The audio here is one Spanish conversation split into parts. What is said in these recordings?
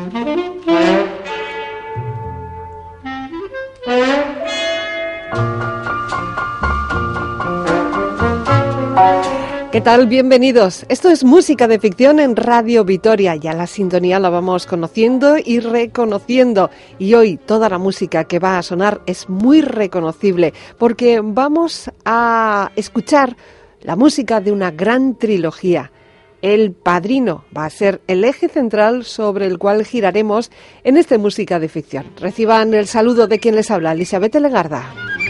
¿Qué tal? Bienvenidos. Esto es Música de Ficción en Radio Vitoria. Ya la sintonía la vamos conociendo y reconociendo. Y hoy toda la música que va a sonar es muy reconocible porque vamos a escuchar la música de una gran trilogía. El Padrino va a ser el eje central sobre el cual giraremos en esta Música de Ficción. Reciban el saludo de quien les habla, Elisabeth Legarda.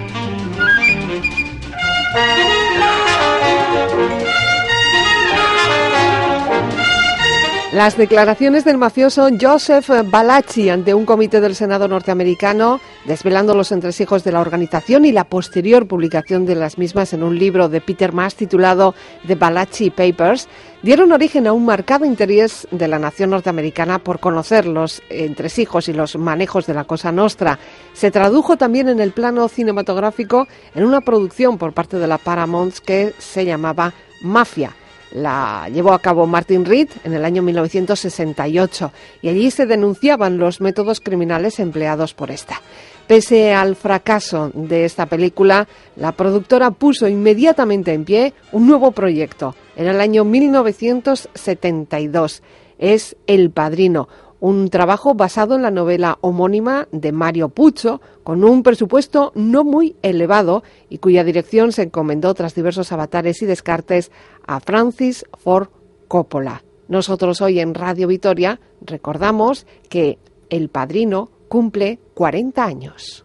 Las declaraciones del mafioso Joseph Valachi ante un comité del Senado norteamericano, desvelando los entresijos de la organización y la posterior publicación de las mismas en un libro de Peter Maas titulado The Valachi Papers, dieron origen a un marcado interés de la nación norteamericana por conocer los entresijos y los manejos de la Cosa Nostra. Se tradujo también en el plano cinematográfico en una producción por parte de la Paramount que se llamaba Mafia. La llevó a cabo Martin Reed en el año 1968 y allí se denunciaban los métodos criminales empleados por esta. Pese al fracaso de esta película, la productora puso inmediatamente en pie un nuevo proyecto en el año 1972. Es El Padrino, un trabajo basado en la novela homónima de Mario Puzo, con un presupuesto no muy elevado y cuya dirección se encomendó tras diversos avatares y descartes a Francis Ford Coppola. Nosotros hoy en Radio Vitoria recordamos que El Padrino cumple 40 años.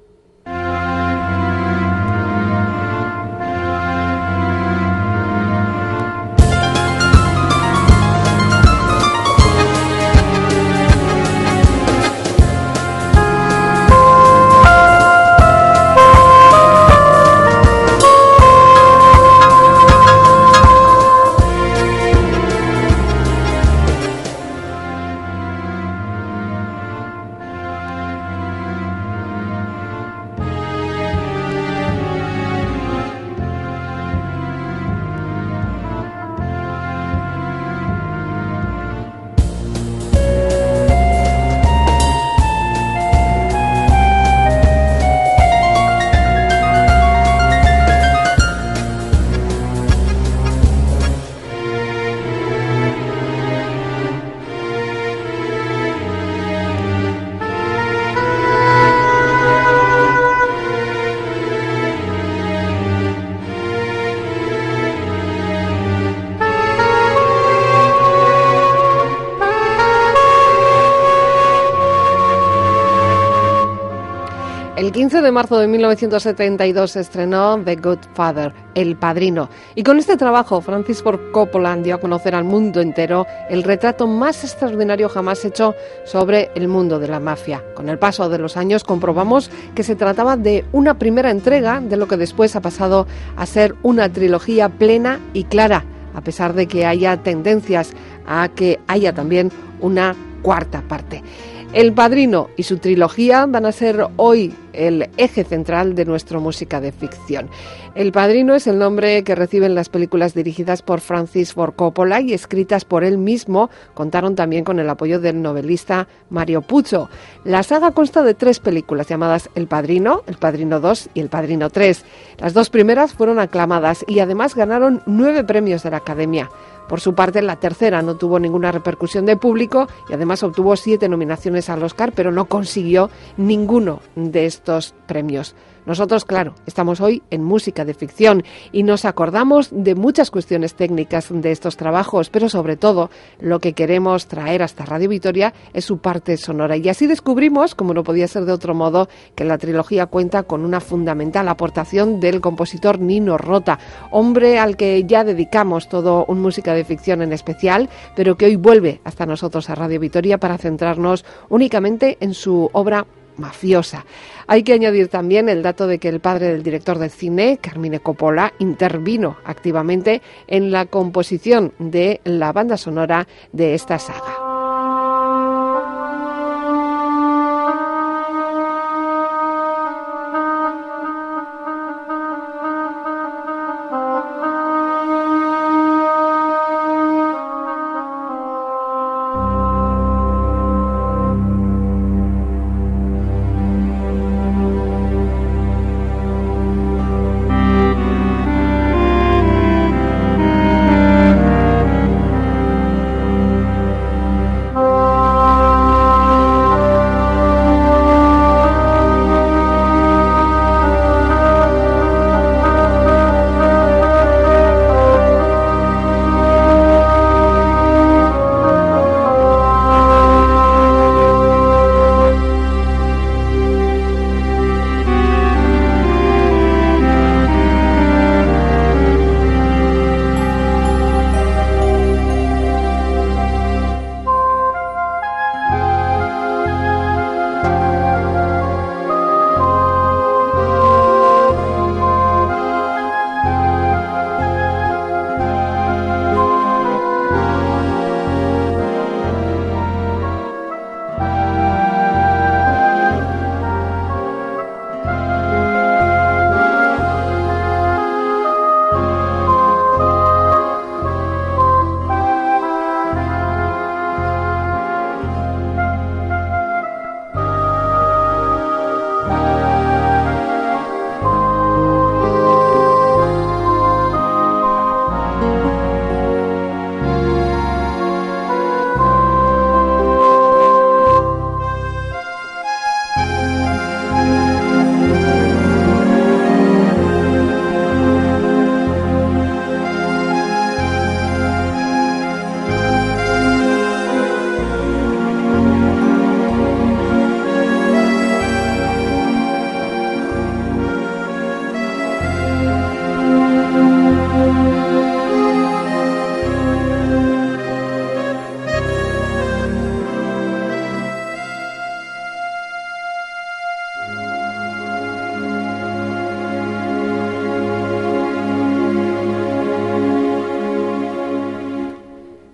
El 15 de marzo de 1972 se estrenó The Good Father, El Padrino, y con este trabajo Francis Ford Coppola dio a conocer al mundo entero el retrato más extraordinario jamás hecho sobre el mundo de la mafia. Con el paso de los años comprobamos que se trataba de una primera entrega de lo que después ha pasado a ser una trilogía plena y clara, a pesar de que haya tendencias a que haya también una cuarta parte. El Padrino y su trilogía van a ser hoy el eje central de nuestra música de ficción. El Padrino es el nombre que reciben las películas dirigidas por Francis Ford Coppola y escritas por él mismo. Contaron también con el apoyo del novelista Mario Puzo. La saga consta de 3 películas llamadas El Padrino 2 y El Padrino 3. Las 2 primeras fueron aclamadas y además ganaron 9 premios de la Academia. Por su parte, la tercera no tuvo ninguna repercusión de público y además obtuvo 7 nominaciones al Oscar, pero no consiguió ninguno de estos premios. Nosotros, claro, estamos hoy en música de ficción y nos acordamos de muchas cuestiones técnicas de estos trabajos, pero sobre todo lo que queremos traer hasta Radio Vitoria es su parte sonora. Y así descubrimos, como no podía ser de otro modo, que la trilogía cuenta con una fundamental aportación del compositor Nino Rota, hombre al que ya dedicamos todo un música de ficción en especial, pero que hoy vuelve hasta nosotros a Radio Vitoria para centrarnos únicamente en su obra mafiosa. Hay que añadir también el dato de que el padre del director de cine, Carmine Coppola, intervino activamente en la composición de la banda sonora de esta saga.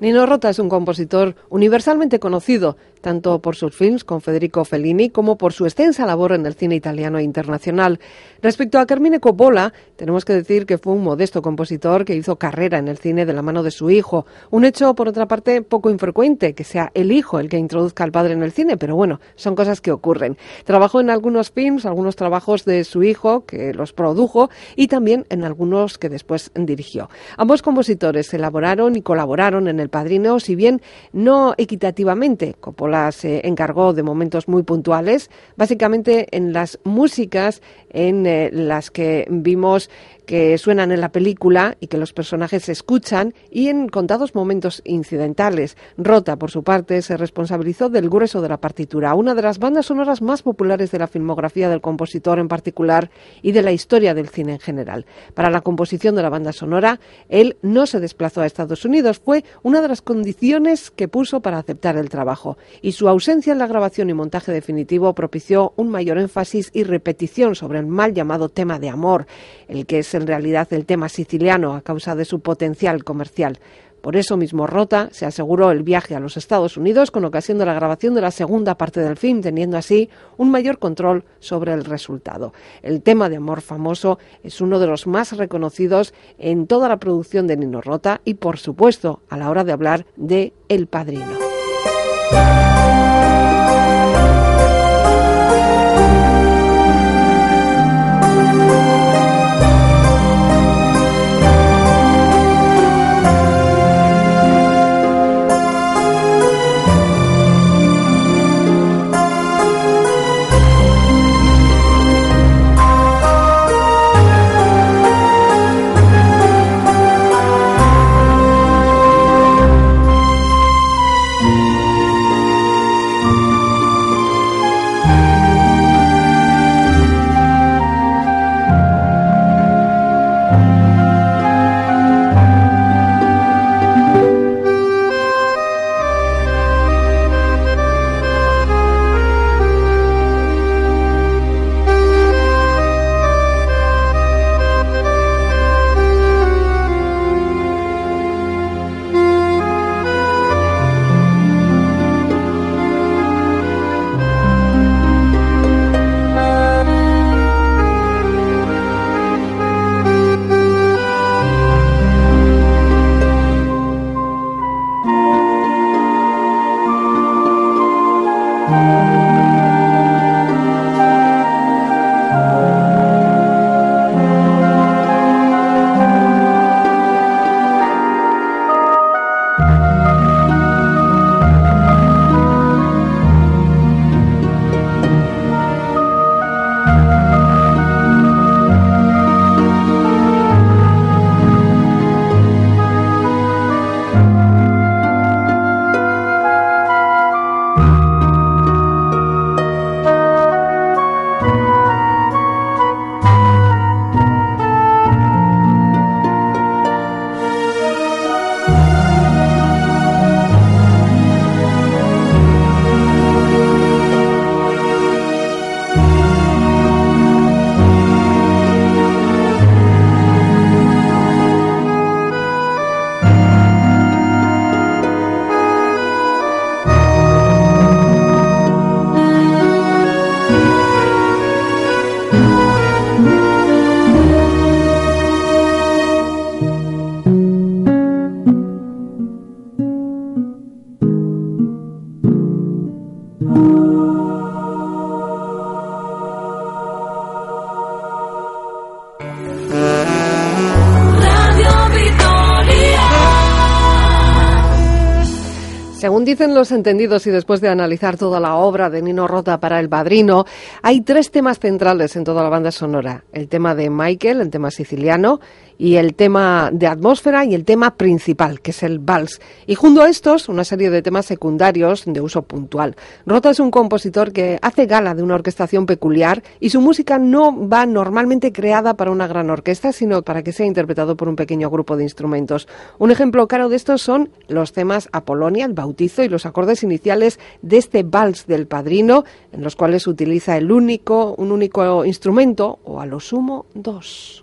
Nino Rota es un compositor universalmente conocido, tanto por sus films con Federico Fellini como por su extensa labor en el cine italiano e internacional. Respecto a Carmine Coppola, tenemos que decir que fue un modesto compositor que hizo carrera en el cine de la mano de su hijo. Un hecho, por otra parte, poco infrecuente, que sea el hijo el que introduzca al padre en el cine, pero bueno, son cosas que ocurren. Trabajó en algunos films, algunos trabajos de su hijo, que los produjo, y también en algunos que después dirigió. Ambos compositores elaboraron y colaboraron en El Padrino, si bien no equitativamente. Coppola se encargó de momentos muy puntuales, básicamente en las músicas en las que vimos que suenan en la película y que los personajes escuchan, y en contados momentos incidentales. Rota, por su parte, se responsabilizó del grueso de la partitura, una de las bandas sonoras más populares de la filmografía del compositor en particular y de la historia del cine en general. Para la composición de la banda sonora, él no se desplazó a Estados Unidos, fue una de las condiciones que puso para aceptar el trabajo, y su ausencia en la grabación y montaje definitivo propició un mayor énfasis y repetición sobre el mal llamado tema de amor, el que es en realidad el tema siciliano a causa de su potencial comercial. Por eso mismo Rota se aseguró el viaje a los Estados Unidos con ocasión de la grabación de la segunda parte del film, teniendo así un mayor control sobre el resultado. El tema de amor famoso es uno de los más reconocidos en toda la producción de Nino Rota y, por supuesto, a la hora de hablar de El Padrino. Según dicen los entendidos y después de analizar toda la obra de Nino Rota para El Padrino, hay tres temas centrales en toda la banda sonora. El tema de Michael, el tema siciliano, y el tema de atmósfera y el tema principal, que es el vals. Y junto a estos, una serie de temas secundarios de uso puntual. Rota es un compositor que hace gala de una orquestación peculiar y su música no va normalmente creada para una gran orquesta, sino para que sea interpretado por un pequeño grupo de instrumentos. Un ejemplo claro de estos son los temas Apolonia, el bautizo y los acordes iniciales de este vals del Padrino, en los cuales utiliza un único instrumento, o a lo sumo dos.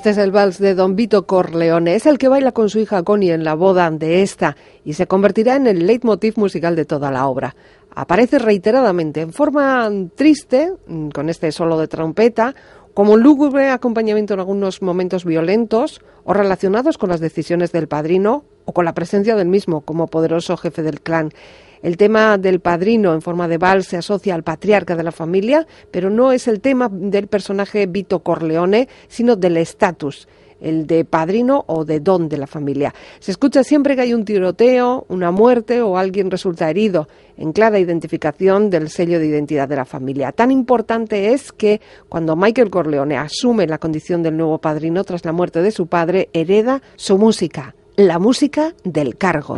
Este es el vals de Don Vito Corleone. Es el que baila con su hija Connie en la boda de esta y se convertirá en el leitmotiv musical de toda la obra. Aparece reiteradamente en forma triste, con este solo de trompeta, como lúgubre acompañamiento en algunos momentos violentos o relacionados con las decisiones del padrino o con la presencia del mismo como poderoso jefe del clan. El tema del padrino en forma de vals se asocia al patriarca de la familia, pero no es el tema del personaje Vito Corleone, sino del estatus, el de padrino o de don de la familia. Se escucha siempre que hay un tiroteo, una muerte o alguien resulta herido, en clara identificación del sello de identidad de la familia. Tan importante es que cuando Michael Corleone asume la condición del nuevo padrino tras la muerte de su padre, hereda su música, la música del cargo.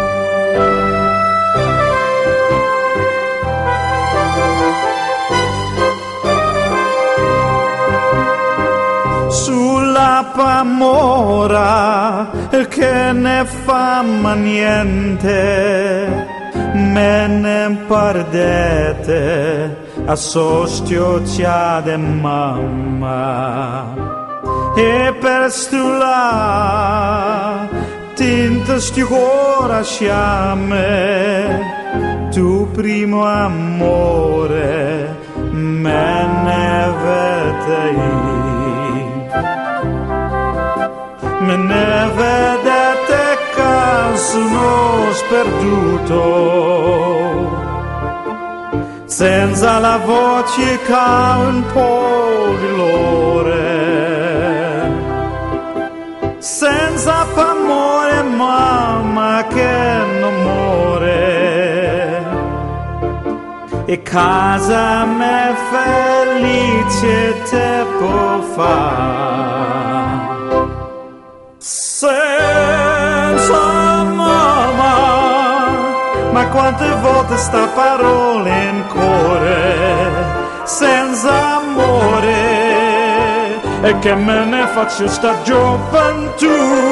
Sulla pamora che ne fa niente, me ne pardete a sostio tia de mamma e per stula tinta stiugora sciame tu primo amore me ne vedei. Me ne vedete caso uno sperduto, senza la voce che ha un po' di dolore, senza amore mamma che non muore, e casa me felice te può fare. Senza mamma, ma quante volte sta parola in cuore, senza amore, e che me ne faccio sta gioventù.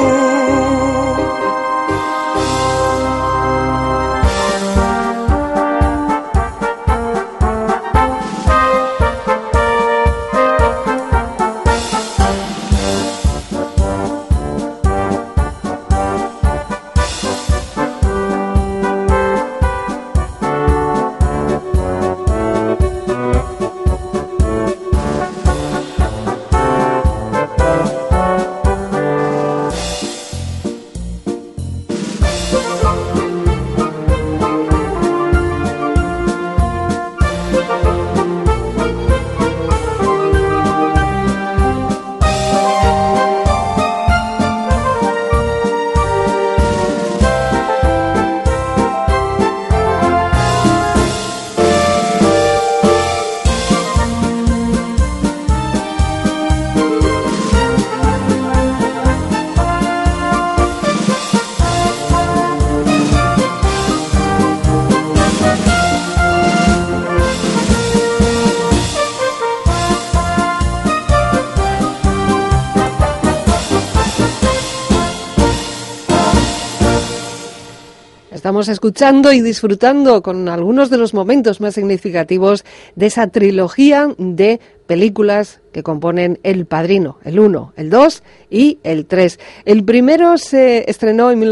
Estamos escuchando y disfrutando con algunos de los momentos más significativos de esa trilogía de películas que componen El Padrino, el 1, el 2 y el 3. El primero se estrenó en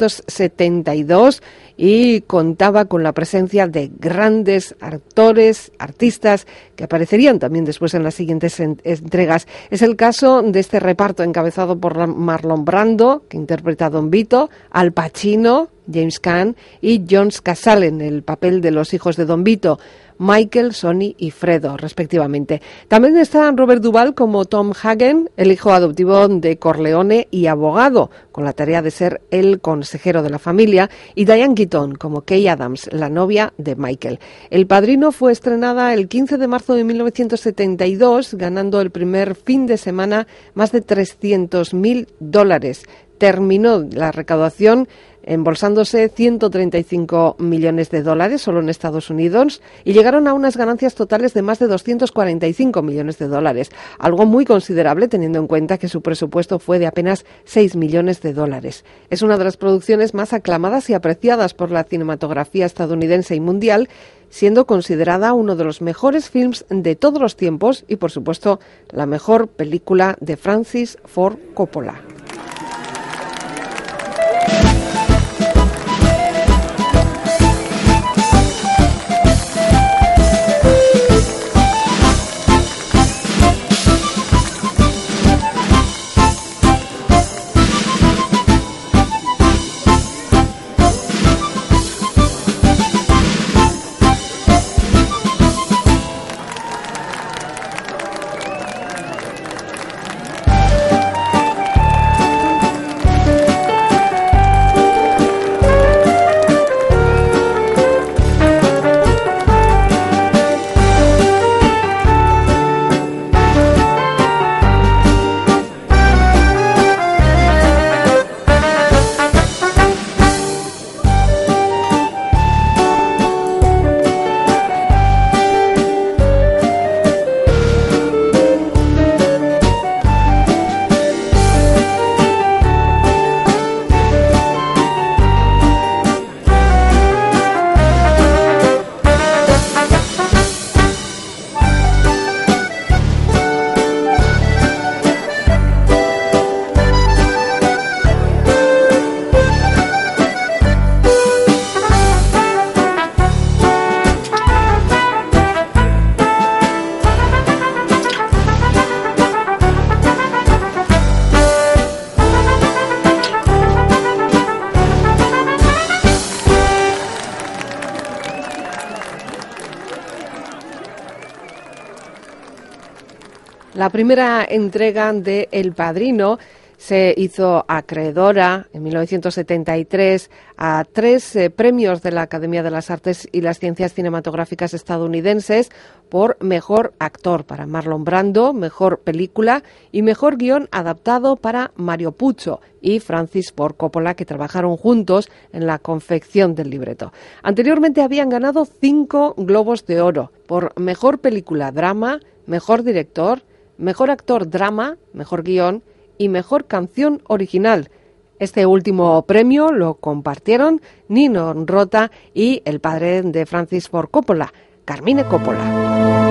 1972 y contaba con la presencia de grandes actores, artistas, que aparecerían también después en las siguientes entregas. Es el caso de este reparto encabezado por Marlon Brando, que interpreta a Don Vito, Al Pacino, James Caan y John Cazale en el papel de los hijos de Don Vito, Michael, Sonny y Fredo, respectivamente. También está Robert Duvall como Tom Hagen, el hijo adoptivo de Corleone y abogado, con la tarea de ser el consejero de la familia, y Diane Keaton como Kay Adams, la novia de Michael. El Padrino fue estrenada el 15 de marzo de 1972, ganando el primer fin de semana más de $300,000. Terminó la recaudación embolsándose 135 millones de dólares solo en Estados Unidos y llegaron a unas ganancias totales de más de 245 millones de dólares, algo muy considerable teniendo en cuenta que su presupuesto fue de apenas 6 millones de dólares. Es una de las producciones más aclamadas y apreciadas por la cinematografía estadounidense y mundial, siendo considerada uno de los mejores films de todos los tiempos y, por supuesto, la mejor película de Francis Ford Coppola. La primera entrega de El Padrino se hizo acreedora en 1973 a 3 premios de la Academia de las Artes y las Ciencias Cinematográficas estadounidenses por Mejor Actor para Marlon Brando, Mejor Película y Mejor Guión Adaptado para Mario Puzo y Francis Ford Coppola, que trabajaron juntos en la confección del libreto. Anteriormente habían ganado 5 Globos de Oro por Mejor Película Drama, Mejor Director, Mejor Actor Drama, Mejor Guión y Mejor Canción Original. Este último premio lo compartieron Nino Rota y el padre de Francis Ford Coppola, Carmine Coppola.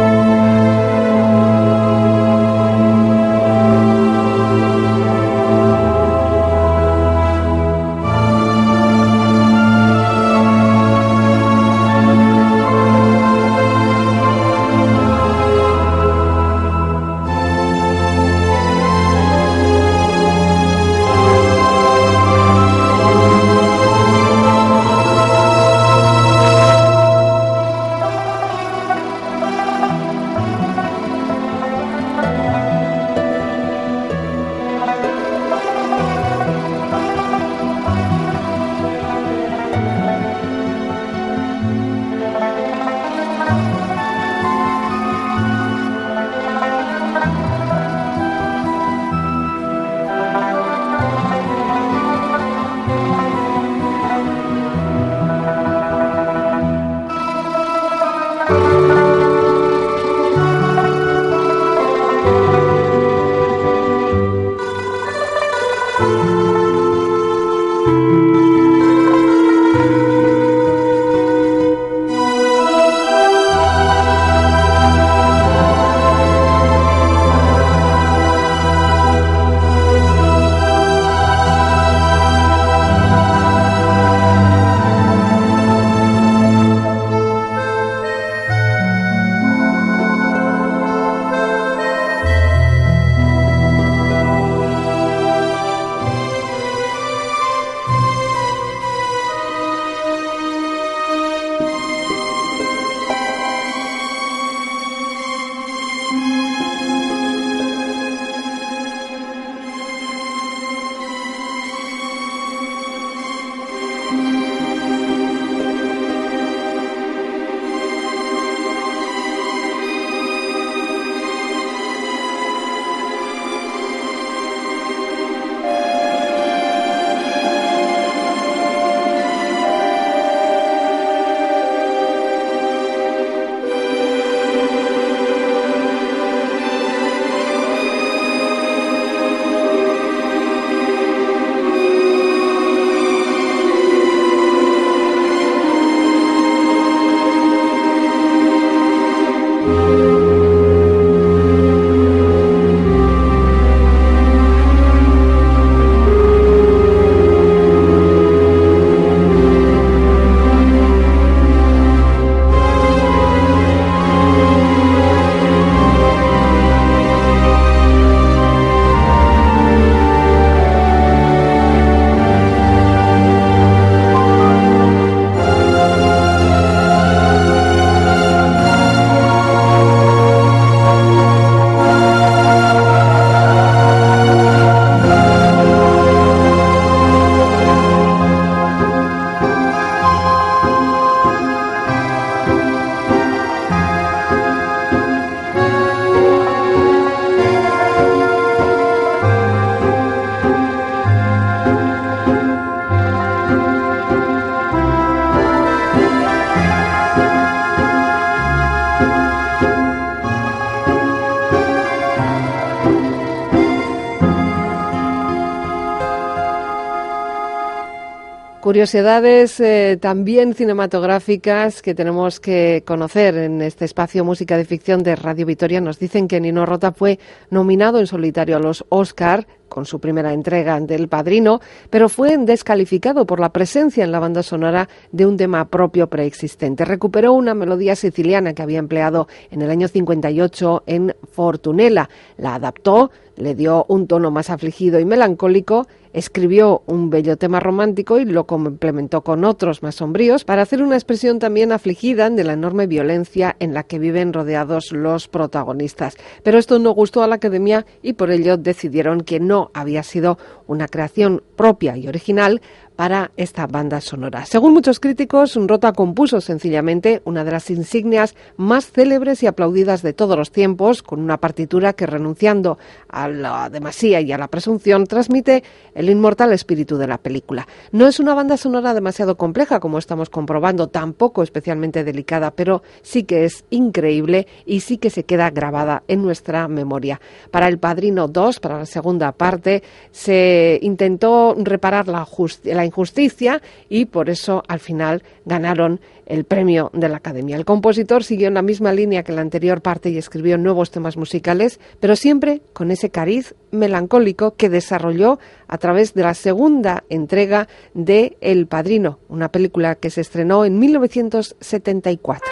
Curiosidades también cinematográficas que tenemos que conocer en este espacio Música de Ficción de Radio Vitoria. Nos dicen que Nino Rota fue nominado en solitario a los Oscar con su primera entrega del Padrino, pero fue descalificado por la presencia en la banda sonora de un tema propio preexistente. Recuperó una melodía siciliana que había empleado en el año 58 en Fortunella, la adaptó, le dio un tono más afligido y melancólico, escribió un bello tema romántico y lo complementó con otros más sombríos para hacer una expresión también afligida de la enorme violencia en la que viven rodeados los protagonistas. Pero esto no gustó a la Academia y por ello decidieron que no había sido una creación propia y original para esta banda sonora. Según muchos críticos, Rota compuso sencillamente una de las insignias más célebres y aplaudidas de todos los tiempos, con una partitura que, renunciando a la demasía y a la presunción, transmite el inmortal espíritu de la película. No es una banda sonora demasiado compleja, como estamos comprobando, tampoco especialmente delicada, pero sí que es increíble y sí que se queda grabada en nuestra memoria. Para El Padrino 2, para la segunda parte, se intentó reparar la injusticia y por eso al final ganaron el premio de la Academia. El compositor siguió en la misma línea que la anterior parte y escribió nuevos temas musicales, pero siempre con ese cariz melancólico que desarrolló a través de la segunda entrega de El Padrino, una película que se estrenó en 1974.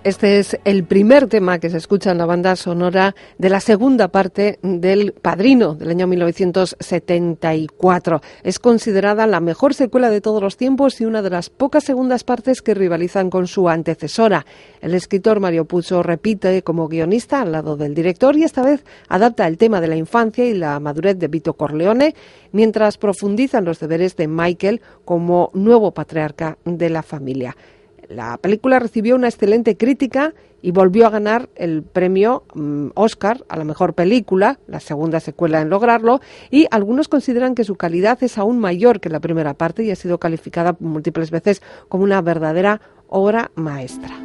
Este es el primer tema que se escucha en la banda sonora de la segunda parte del Padrino, del año 1974. Es considerada la mejor secuela de todos los tiempos y una de las pocas segundas partes que rivalizan con su antecesora. El escritor Mario Puzo repite como guionista al lado del director y esta vez adapta el tema de la infancia y la madurez de Vito Corleone, mientras profundizan los deberes de Michael como nuevo patriarca de la familia. La película recibió una excelente crítica y volvió a ganar el premio Oscar a la mejor película, la segunda secuela en lograrlo, y algunos consideran que su calidad es aún mayor que la primera parte y ha sido calificada múltiples veces como una verdadera obra maestra.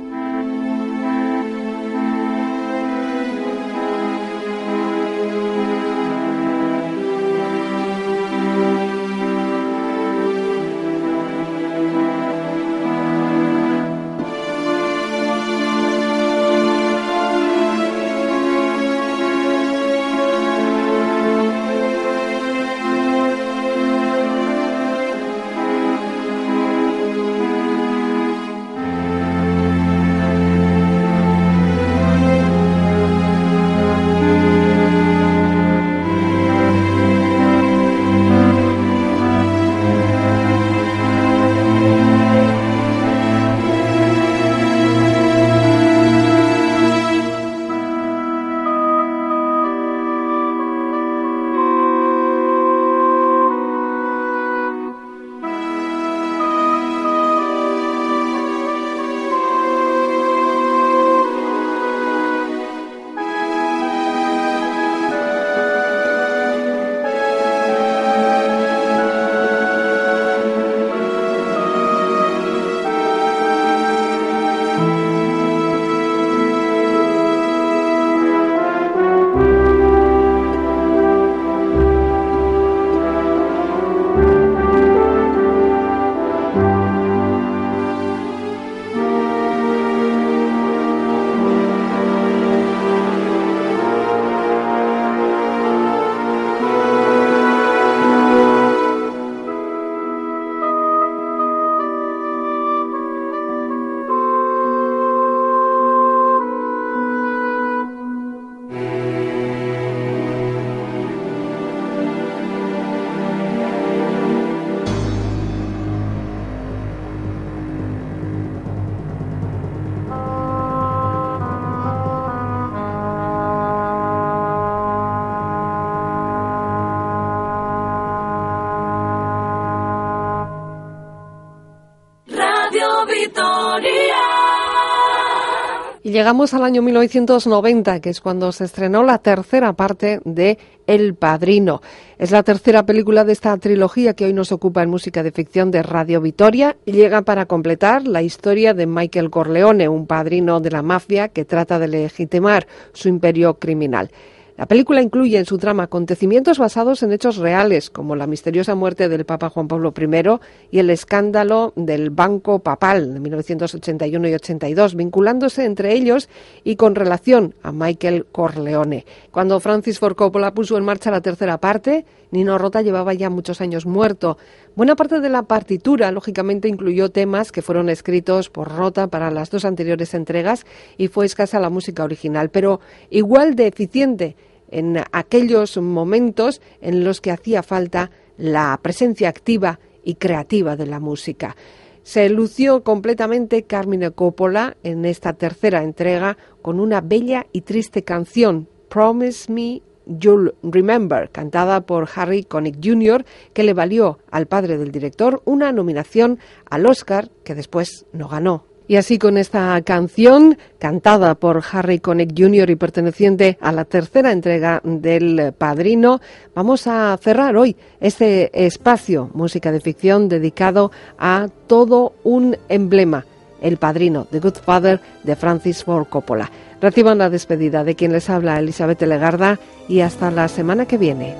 Y llegamos al año 1990, que es cuando se estrenó la tercera parte de El Padrino. Es la tercera película de esta trilogía que hoy nos ocupa en música de ficción de Radio Vitoria y llega para completar la historia de Michael Corleone, un padrino de la mafia que trata de legitimar su imperio criminal. La película incluye en su trama acontecimientos basados en hechos reales, como la misteriosa muerte del Papa Juan Pablo I y el escándalo del Banco Papal de 1981 y 82, vinculándose entre ellos y con relación a Michael Corleone. Cuando Francis Ford Coppola puso en marcha la tercera parte, Nino Rota llevaba ya muchos años muerto. Buena parte de la partitura, lógicamente, incluyó temas que fueron escritos por Rota para las dos anteriores entregas y fue escasa la música original, pero igual de eficiente en aquellos momentos en los que hacía falta la presencia activa y creativa de la música. Se lució completamente Carmine Coppola en esta tercera entrega con una bella y triste canción, Promise Me You'll Remember, cantada por Harry Connick Jr., que le valió al padre del director una nominación al Oscar que después no ganó. Y así con esta canción, cantada por Harry Connick Jr. y perteneciente a la tercera entrega del Padrino, vamos a cerrar hoy este espacio música de ficción dedicado a todo un emblema, El Padrino, The Good Father, de Francis Ford Coppola. Reciban la despedida de quien les habla, Elizabeth Legarda, y hasta la semana que viene.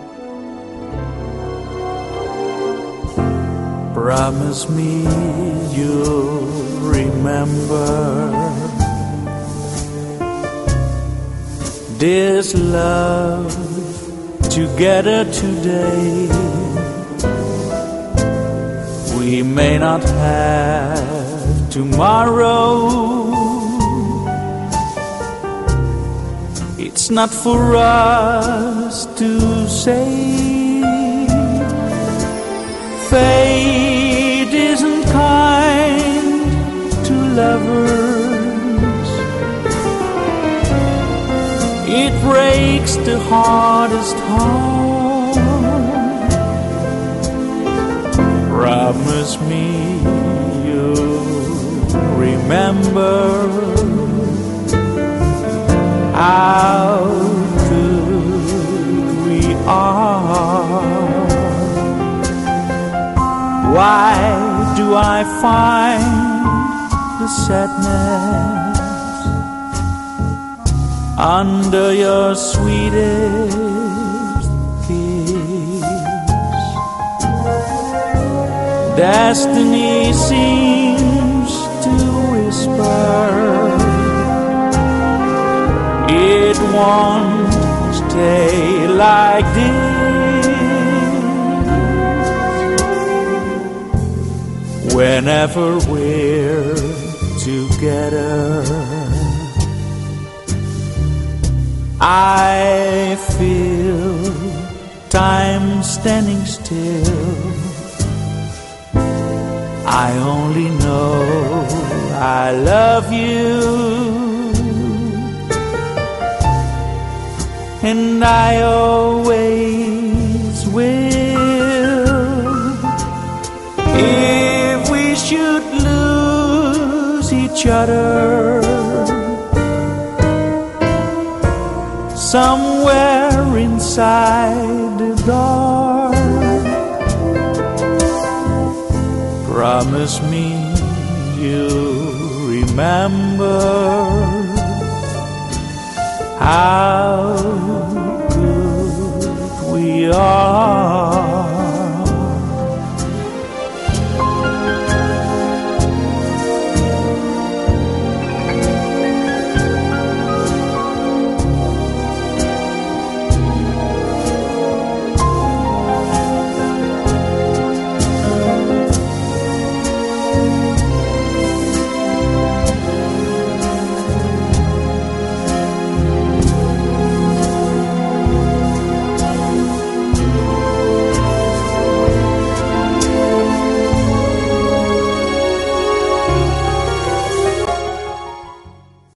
Promise me you'll remember this love together today. We may not have tomorrow, It's not for us to say. Fate isn't kind to lovers. It breaks the hardest heart. Promise me you'll remember how good we are. Why do I find the sadness under your sweetest kiss? Destiny seems to whisper it won't stay like this. Whenever we're together, I feel time standing still. I only know I love you, and I always will. If we should lose each other somewhere inside the dark, promise me you'll remember how